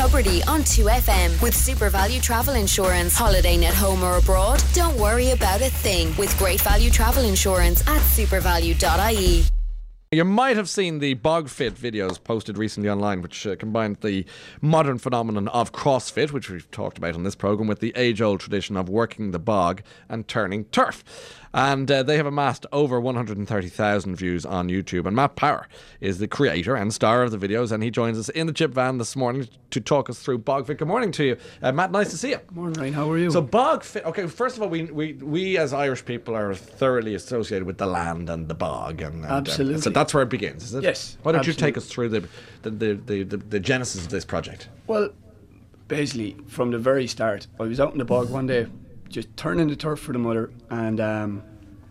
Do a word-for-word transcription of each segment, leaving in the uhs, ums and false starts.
Tubridy on two F M with Super Value Travel Insurance. Holidaying at home or abroad? Don't worry about a thing with Great Value Travel Insurance at supervalue dot I E. You might have seen the BogFit videos posted recently online, which uh, combined the modern phenomenon of CrossFit, which we've talked about on this programme, with the age-old tradition of working the bog and turning turf. And uh, they have amassed over one hundred thirty thousand views on YouTube. And Matt Power is the creator and star of the videos, and he joins us in the chip van this morning to talk us through BogFit. Good morning to you. Uh, Matt, nice to see you. Good morning, Ryan. How are you? So BogFit, okay, first of all, we, we, we as Irish people are thoroughly associated with the land and the bog. And, and Absolutely. Uh, so that's where it begins, is it? Yes. Why don't absolutely. you take us through the the, the, the, the the genesis of this project? Well, basically, from the very start, I was out in the bog one day, just turning the turf for the mother, and um,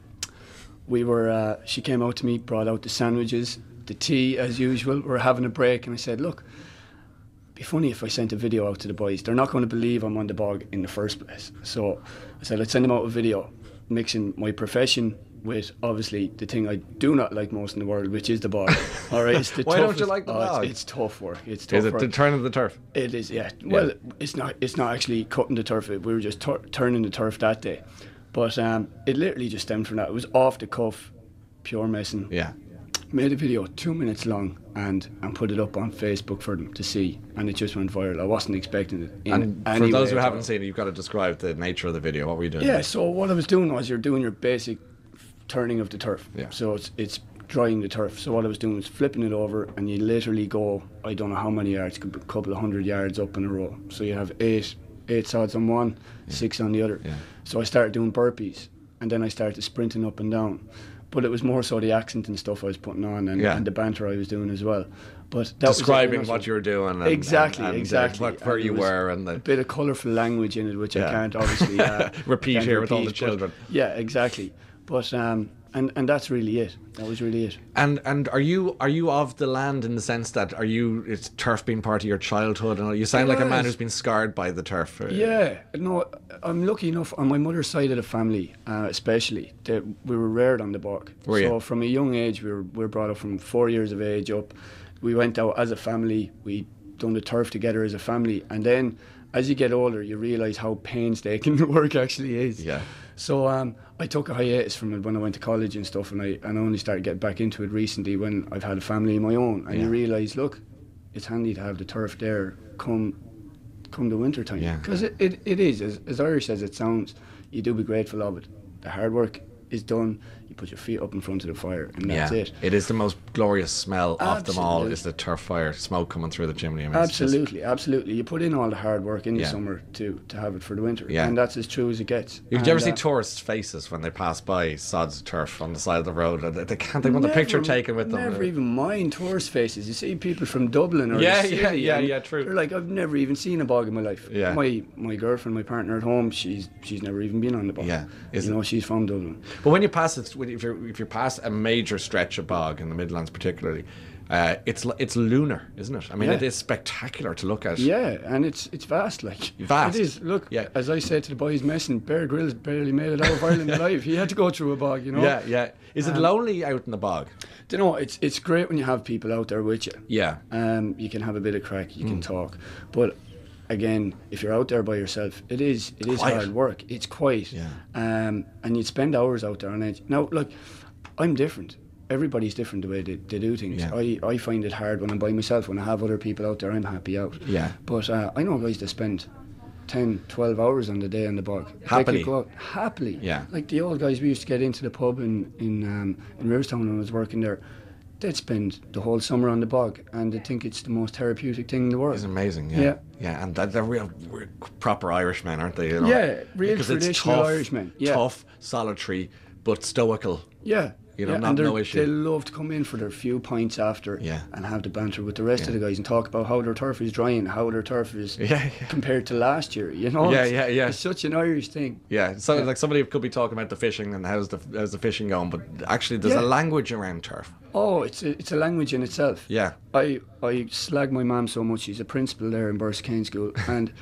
we were. Uh, she came out to me, brought out the sandwiches, the tea as usual. We were having a break, and I said, "Look, it'd be funny if I sent a video out to the boys. They're not going to believe I'm on the bog in the first place." So I said, "Let's send them out a video, mixing my profession with obviously the thing I do not like most in the world, which is the bog." All right, it's the Why don't toughest- you like the oh, bog? It's, it's tough work. It's tough Is it work. the turn of the turf? It is, yeah. Well, it's not. It's not actually cutting the turf. We were just tur- turning the turf that day, but um, it literally just stemmed from that. It was off the cuff, pure messing. Yeah. Made a video two minutes long and and put it up on Facebook for them to see, and it just went viral. I wasn't expecting it. In And any for those way who at haven't all. seen it, you've got to describe the nature of the video. What were you doing? Yeah. So what I was doing was you're doing your basic turning of the turf. Yeah. So it's it's drying the turf. So what I was doing was flipping it over, and you literally go, I don't know how many yards, could be a couple of hundred yards up in a row. So you have eight eight sods on one, Yeah. six on the other. Yeah. So I started doing burpees, and then I started sprinting up and down. But it was more so the accent and stuff I was putting on, and, Yeah. and the banter I was doing as well. But that Describing was it, you know, what so- you were doing. And, Exactly, and, and, uh, exactly. what, where And you there was were and a the bit of colourful language in it, which Yeah. I can't obviously uh, Repeat can't here with all the repeat, but- children. Yeah, exactly. But um, and and that's really it. That was really it. And and are you are you of the land in the sense that are you it's turf being part of your childhood and all? You sound like a man Yes. who's been scarred by the turf. uh, Yeah, no, I'm lucky enough on my mother's side of the family, uh, especially that we were reared on the bog. Were so you? from a young age, we were we were brought up from four years of age up. We went out as a family. We done the turf together as a family, and then as you get older, you realise how painstaking the work actually is. Yeah. So um, I took a hiatus from it when I went to college and stuff, and I and I only started getting back into it recently when I've had a family of my own, and Yeah. you realise, look, it's handy to have the turf there come come the winter time. Yeah. Because it, it, it is, as, as Irish as it sounds, you do be grateful of it. The hard work is done, you put your feet up in front of the fire, and that's yeah. it. It is the most glorious smell of them all. Absolutely. Is the turf fire smoke coming through the chimney? I mean, it's just- Absolutely, absolutely. You put in all the hard work in Yeah. the summer to, to have it for the winter, Yeah. and that's as true as it gets. Did And, you ever see uh, tourists' faces when they pass by sods of turf on the side of the road? They, they can't. They want the picture Never- taken with them. Never even mind tourist faces. You see people from Dublin or Yeah, the yeah, city, yeah, and yeah, true. They're like, I've never even seen a bog in my life. Yeah. My my girlfriend, my partner at home, she's she's never even been on the bog. Yeah. Is you it- know, she's from Dublin. But when you pass it, when- if you if you pass a major stretch of bog in the Midlands, particularly, uh, it's l- it's lunar, isn't it? I mean, Yeah. it is spectacular to look at. Yeah, and it's it's vast, like Vast. It is. Look, Yeah. as I said to the boys messing, Bear Grylls barely made it out of Ireland alive. He had to go through a bog, you know. yeah, yeah. Is it Um, lonely out in the bog? Do you know, it's it's great when you have people out there with you. Yeah. Um, you can have a bit of crack, you Mm. can talk, but again, if you're out there by yourself, it is it is Quiet. hard work. It's quiet, Yeah. um, and you'd spend hours out there on edge. Now, look, I'm different. Everybody's different the way they, they do things. Yeah. I, I find it hard when I'm by myself. When I have other people out there, I'm happy out. Yeah. But uh, I know guys that spend ten, twelve hours on the day on the bog. They could Happily. go out happily. Yeah. Like the old guys we used to get into the pub in in, um, in Riverstown when I was working there. They'd spend the whole summer on the bog, and they think it's the most therapeutic thing in the world. It's amazing, yeah. Yeah. Yeah, and they're, they're real, real proper Irishmen, aren't they? You know? Yeah, real Because it's traditional tough, Irishmen, yeah. Tough, solitary, but stoical. Yeah. You know, yeah, not- and they're- no issue. they love to come in for their few pints after Yeah. and have the banter with the rest Yeah. of the guys and talk about how their turf is drying, how their turf is Yeah, yeah. compared to last year. You know, Yeah, It's- yeah, yeah. It's such an Irish thing. Yeah, so Yeah. like somebody could be talking about the fishing and how's the how's the fishing going, but actually there's Yeah. a language around turf. Oh, it's a, it's a language in itself. Yeah. I I slag my mum so much. She's a principal there in Bursacane School, and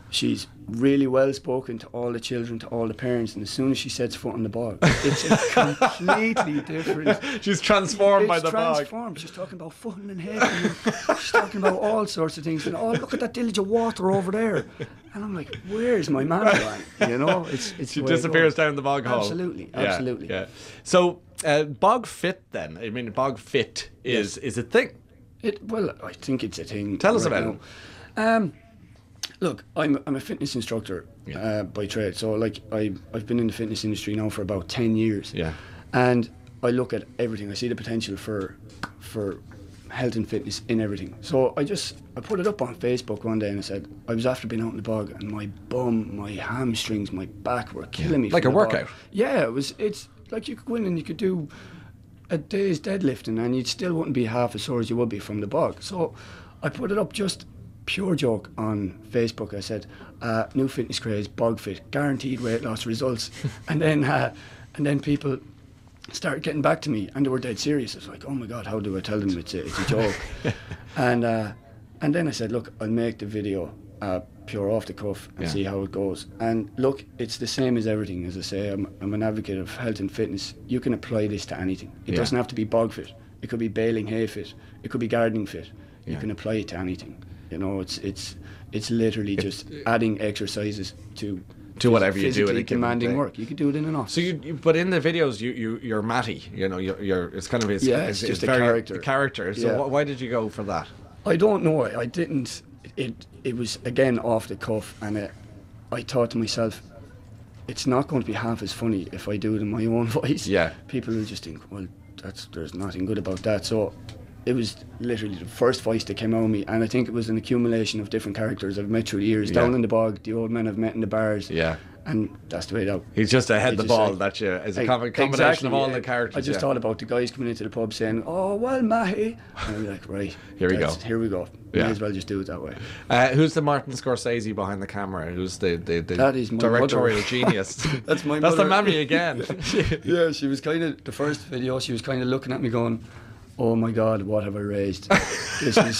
she's really well spoken to all the children, to all the parents, and as soon as she sets foot on the bog, it's a completely different. She's transformed it's by the bog. transformed. She's talking about footing and head. And she's talking about all sorts of things. And oh, look at that diligent water over there. And I'm like, where's my man gone? You know, it's it's. She the way it disappears goes. down the bog hole. Absolutely, Yeah, absolutely. Yeah. So uh, bog fit then. I mean, bog fit is Yes. is a thing. It well, I think it's a thing. Tell us right about now. it. Um, look, I'm I'm a fitness instructor Yeah. uh, by trade. So like I I've been in the fitness industry now for about ten years. Yeah. And I look at everything. I see the potential for for health and fitness in everything. So I just I put it up on Facebook one day and I said I was after being out in the bog and my bum, my hamstrings, my back were killing me. Like from a the bog. workout. Yeah, it was. It's like you could go in and you could do a day's deadlifting and you still wouldn't be half as sore as you would be from the bog. So I put it up just pure joke on Facebook. I said, uh, new fitness craze, bog fit, guaranteed weight loss results. and then uh, and then people started getting back to me and they were dead serious. I was like, oh my God, how do I tell them it's a, it's a joke? and uh, and then I said, look, I'll make the video uh, pure off the cuff and Yeah. see how it goes. And look, it's the same as everything. As I say, I'm, I'm an advocate of health and fitness. You can apply this to anything. It Yeah. doesn't have to be bog fit. It could be baling hay fit. It could be gardening fit. You Yeah. can apply it to anything. You know, it's it's it's literally just adding exercises to To whatever you do in a physically given demanding day. work. You could do it in an office. So you, you, but in the videos, you, you, you're Matty. You know, you're, you're it's kind of it's, Yeah, it's just a very, character. A character. So Yeah. wh- why did you go for that? I don't know. I, I didn't. It it was again off the cuff, and it, I thought to myself, it's not going to be half as funny if I do it in my own voice. Yeah. People will just think, well, that's there's nothing good about that. So it was literally the first voice that came out of me, and I think it was an accumulation of different characters I've met through the years. Yeah. Down in the bog, the old men I've met in the bars. Yeah. And that's the way it out. He's just ahead I the just ball. said- That you is a Like, com- combination exactly, of all yeah. the characters. I just yeah. thought about the guys coming into the pub saying, "Oh well, Mahi," and I'd be like, "Right, Here we that's- go. Here we go. Yeah. May as well just do it that way." Uh, who's the Martin Scorsese behind the camera? Who's the the, the That is my directorial mother. genius? That's my That's the mother. mammy again. Yeah, she was kind of the first video. She was kind of looking at me, going, "Oh my God, what have I raised? This is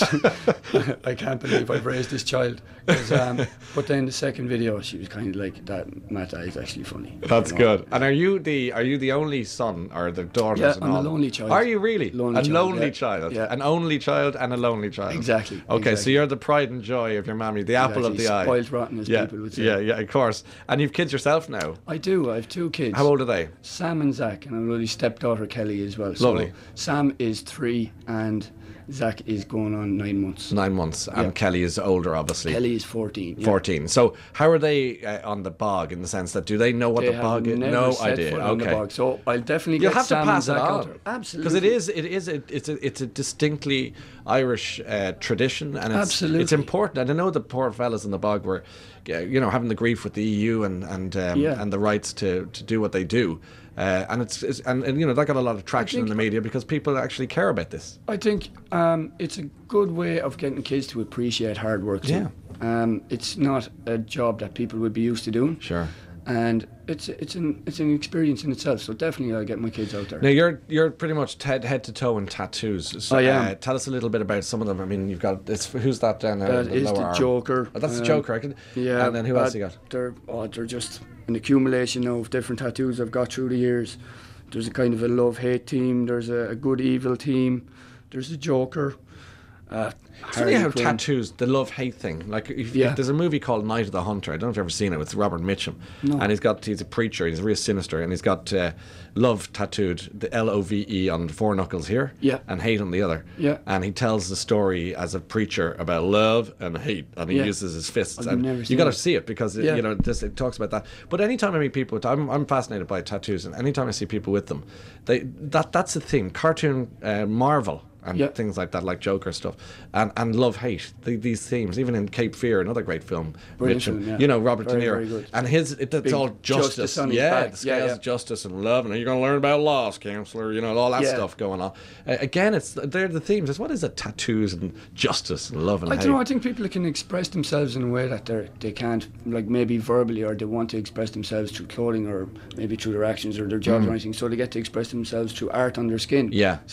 I can't believe I've raised this child." 'Cause, Um, but then the second video, she was kind of like, "That Matt is actually funny." That's you know? good. And are you the are you the only son or the daughters? Yeah, and I'm a all? lonely child. Are you really Lonely a child, lonely yeah. child? Yeah. An only child and a lonely child. Exactly, Okay, so exactly. you're the pride and joy of your mammy, the apple of Exactly, the eye. spoiled rotten, as yeah, people would say. Yeah, yeah, of course. And you've kids yourself now. I do. I have two kids. How old are they? Sam and Zach, and I'm really stepdaughter Kelly as well. So Lovely. Sam is three, and Zach is going on nine months. Nine months, and Yeah. Kelly is older, obviously. Kelly is fourteen. Yeah. Fourteen. So how are they uh, on the bog in the sense that do they know what They the have bog is? never No set idea. foot Okay. on the bog, so I'll definitely You'll get have Sam to pass it and Zach out on there. Absolutely. because it is it is a, it's a it's a distinctly Irish uh, tradition, and it's Absolutely. it's important. And I know the poor fellas in the bog were, uh, you know, having the grief with the E U and and um, Yeah. and the rights to, to do what they do, uh, and it's, it's and, and you know that got a lot of traction in think- the media because people actually care about this. I think um, it's a good way of getting kids to appreciate hard work too. Yeah. Um, it's not a job that people would be used to doing. Sure. And it's it's an it's an experience in itself. So definitely, I'll get my kids out there. Now you're you're pretty much head head to toe in tattoos. So, I am. Uh, tell us a little bit about some of them. I mean, you've got this. Who's that down there? That is the arm? Joker. Oh, that's the Um, Joker. I can, Yeah. And then who else but you got? They're oh, they're just an accumulation of different tattoos I've got through the years. There's a kind of a love-hate team. There's a, a good-evil team. There's a Joker. Uh, It's funny how Harley Quinn. tattoos, the love-hate thing. Like, if, Yeah. if there's a movie called Night of the Hunter. I don't know if you've ever seen it. It's Robert Mitchum, No. and he's got he's a preacher. He's real sinister, and he's got uh, love tattooed, the L O V E on four knuckles here, Yeah. and hate on the other. Yeah. And he tells the story as a preacher about love and hate, and he Yeah. uses his fists. I've and never you seen got to it. see it because it, Yeah. you know this it talks about that. But anytime I meet people, with, I'm I'm fascinated by tattoos, and anytime I see people with them, they that that's the thing. Cartoon uh, Marvel. And Yeah. things like that, like Joker stuff, and and love hate the, these themes. Even in Cape Fear, another great film, Brilliant Mitchum, film, yeah. you know Robert Very, De Niro, very good. and his it, it's Big all justice, justice on his yeah, back. the Yeah, scales yeah. of justice and love, and you're going to learn about loss, counselor, you know, all that Yeah. stuff going on. Uh, again, it's they're the themes. It's what is it? Tattoos and justice and love and I hate. don't know. I think people can express themselves in a way that they they can't, like maybe verbally, or they want to express themselves through clothing, or maybe through their actions or their jobs or anything. So they get to express themselves through art on their skin. Mm. Yeah. It's like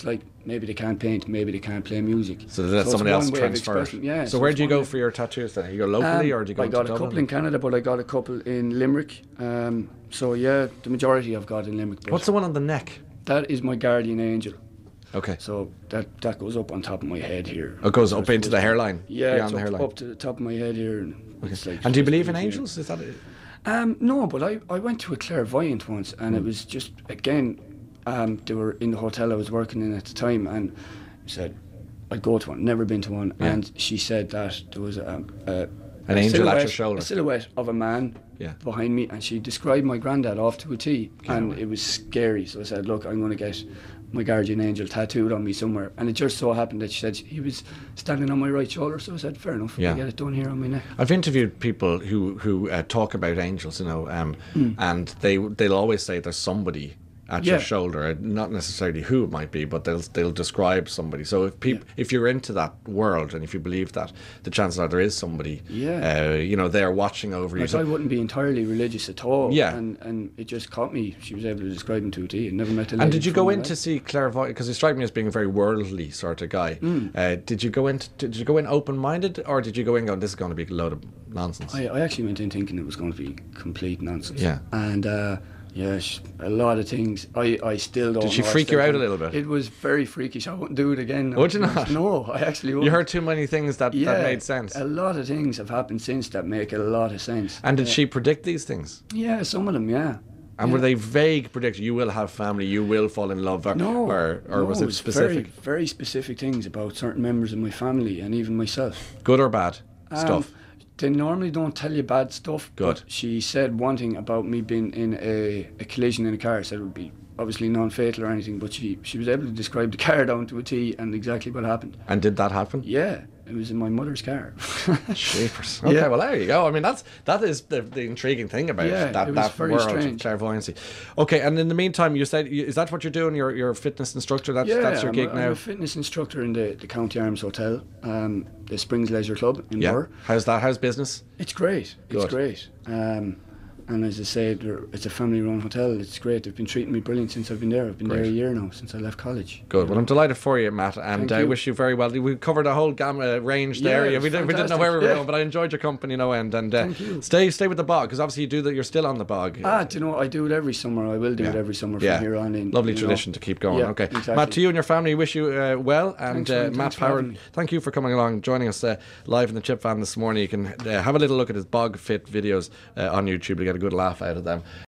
maybe they can't paint, maybe they can't play music. So let it's somebody one else way of transfer it. expressing- Yeah. So where it's do you one go way- for your tattoos then? You go locally Um, or do you go I to got a Dublin? couple in Canada, but I got a couple in Limerick. Um, so yeah, the majority I've got in Limerick. but What's the one on the neck? That is my guardian angel. Okay. So that that goes up on top of my head here. Oh, it goes So up I into suppose- the hairline? Yeah, Beyond it's the up, hairline? up to the top of my head here. And, it's like, And do you it's believe in like- angels? Is that it? Um, no, but I, I went to a clairvoyant once, and Hmm. it was just, again, um, they were in the hotel I was working in at the time, and said I'd go to one, never been to one, Yeah. and she said that there was a, a An a angel at your silhouette- shoulder. a silhouette of a man Yeah. behind me, and she described my granddad off to a T, and away. it was scary. So I said, look, I'm going to get my guardian angel tattooed on me somewhere, and it just so happened that she said he was standing on my right shoulder. So I said, fair enough, Yeah. I'll get it done here on my neck. I've interviewed people who who uh, talk about angels, you know, um, and they they'll always say there's somebody at your Yeah. shoulder, not necessarily who it might be, but they'll they'll describe somebody. So if peop, if you're into that world and if you believe that, the chances are there is somebody, Yeah. uh, you know, there watching over you. Like, So- I wouldn't be entirely religious at all. Yeah. And, and it just caught me. She was able to describe him to a T. I never met a lady. and did you before go my in life. to see clairvoyant? Because you strike me as being a very worldly sort of guy. Hmm. Uh, did you go in? Did you go in open-minded, or did you go in going, "This is going to be a load of nonsense"? I, I actually went in thinking it was going to be complete nonsense. Yeah. And uh, yeah, sh- a lot of things. I, I still don't. Did she know. I freak still you out don't- a little bit? It was very freakish. I wouldn't do it again. Would you not? No, I actually wouldn't. You heard too many things that, yeah, that made sense. A lot of things have happened since that make a lot of sense. And did Yeah. she predict these things? Yeah, some of them. Yeah. And were they vague predictions? You will have family, you will fall in love, or No, or, or no, was it was specific? Very, very specific things about certain members of my family and even myself. Good or bad Um, stuff? They normally don't tell you bad stuff. Good. But she said one thing about me being in a, a collision in a car. Said it would be obviously non-fatal or anything, but she, she was able to describe the car down to a T and exactly what happened. And did that happen? Yeah, it was in my mother's car. Shapers. Okay, Yeah. well there you go. I mean that's that is the, the intriguing thing about Yeah, that, it was that very world strange. of clairvoyancy. Okay, and in the meantime, you said is that what you're doing? You're you're a fitness instructor. That's yeah, that's your I'm, gig a, I'm now. a fitness instructor in the, the County Arms Hotel, um, the Springs Leisure Club in Yeah. Burr. How's that? How's business? It's great. It's Good. great. Um, and as I said, they're- it's a family-run hotel. It's great. They've been treating me brilliant since I've been there. I've been there Great. a year now, since I left college. Good. Well, I'm delighted for you, Matt, and Thank I you. wish you very well. We covered a whole gamma range Yeah, there. it was we, didn't, we didn't know fantastic. where we were Yeah. going, but I enjoyed your company no end. And uh, Thank you. stay stay with the bog because obviously you do that. You're still on the bog. Ah, do you know, I do it every summer. I will do it Yeah. every summer Yeah. from here on in. Lovely you know. tradition to keep going. Yeah, okay, exactly. Matt, to you and your family, wish you uh, well. And Thanks, man. uh, Thanks Matt for having Howard, me. thank you for coming along, joining us uh, live in the Chip Van this morning. You can uh, have a little look at his Bog Fit videos uh, on YouTube to get a good laugh out of them.